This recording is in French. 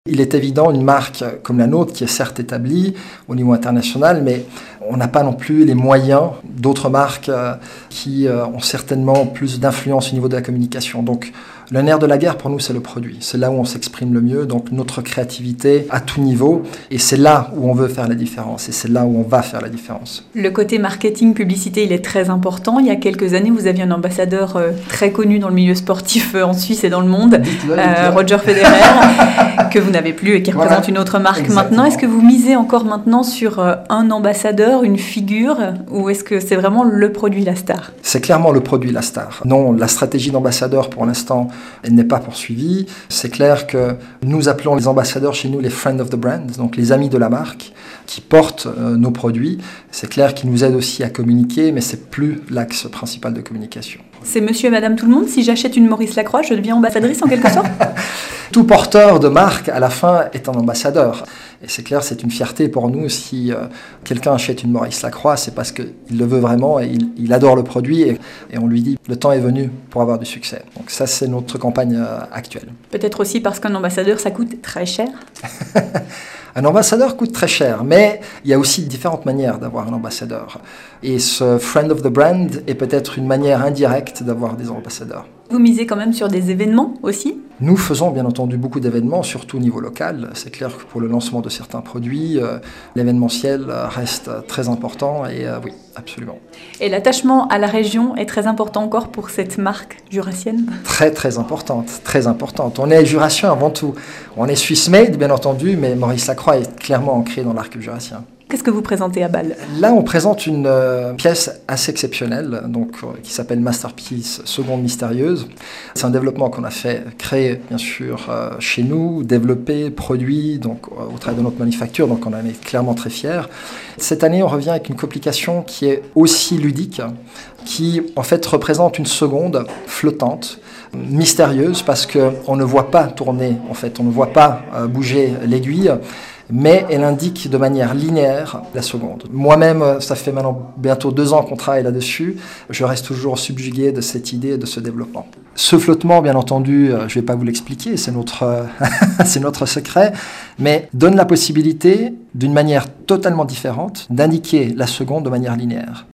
Il est évident, une marque comme la nôtre, qui est certes établie au niveau international, mais on n'a pas non plus les moyens d'autres marques qui ont certainement plus d'influence au niveau de la communication. Donc, le nerf de la guerre, pour nous, c'est le produit. C'est là où on s'exprime le mieux, donc notre créativité à tout niveau. Et c'est là où on veut faire la différence, et c'est là où on va faire la différence. Le côté marketing, publicité, il est très important. Il y a quelques années, vous aviez un ambassadeur très connu dans le milieu sportif en Suisse et dans le monde, Roger Federer, que vous n'avez plus et qui représente une autre marque. Exactement. Maintenant. Est-ce que vous misez encore maintenant sur un ambassadeur, une figure, ou est-ce que c'est vraiment le produit la star ? C'est clairement le produit la star. Non, la stratégie d'ambassadeur, pour l'instant, elle n'est pas poursuivie. C'est clair que nous appelons les ambassadeurs chez nous les friends of the brand, donc les amis de la marque, qui portent nos produits. C'est clair qu'ils nous aident aussi à communiquer, mais c'est plus l'axe principal de communication. C'est monsieur et madame tout le monde. Si j'achète une Maurice Lacroix, je deviens ambassadrice en quelque sorte ? Tout porteur de marque, à la fin, est un ambassadeur. Et c'est clair, c'est une fierté pour nous. Si quelqu'un achète une Maurice Lacroix, c'est parce qu'il le veut vraiment et il adore le produit. Et on lui dit, le temps est venu pour avoir du succès. Donc ça, c'est notre campagne actuelle. Peut-être aussi parce qu'un ambassadeur, ça coûte très cher. Un ambassadeur coûte très cher, mais il y a aussi différentes manières d'avoir un ambassadeur. Et ce friend of the brand est peut-être une manière indirecte d'avoir des ambassadeurs. Vous misez quand même sur des événements aussi ? Nous faisons bien entendu beaucoup d'événements, surtout au niveau local. C'est clair que pour le lancement de certains produits, l'événementiel reste très important et oui, absolument. Et l'attachement à la région est très important encore pour cette marque jurassienne ? Très très importante, très importante. On est jurassien avant tout. On est Swiss made bien entendu, mais Maurice Lacroix est clairement ancré dans l'arc jurassien. Qu'est-ce que vous présentez à Bâle ? Là, on présente une pièce assez exceptionnelle, qui s'appelle Masterpiece Seconde Mystérieuse. C'est un développement qu'on a créé bien sûr chez nous, développé, produit, au travers de notre manufacture, donc on en est clairement très fiers. Cette année, on revient avec une complication qui est aussi ludique, qui en fait représente une seconde flottante, mystérieuse, parce qu'on ne voit pas tourner, en fait, on ne voit pas bouger l'aiguille, mais elle indique de manière linéaire la seconde. Moi-même, ça fait maintenant bientôt 2 ans qu'on travaille là-dessus. Je reste toujours subjugué de cette idée et de ce développement. Ce flottement, bien entendu, je ne vais pas vous l'expliquer, c'est notre secret, mais donne la possibilité, d'une manière totalement différente, d'indiquer la seconde de manière linéaire.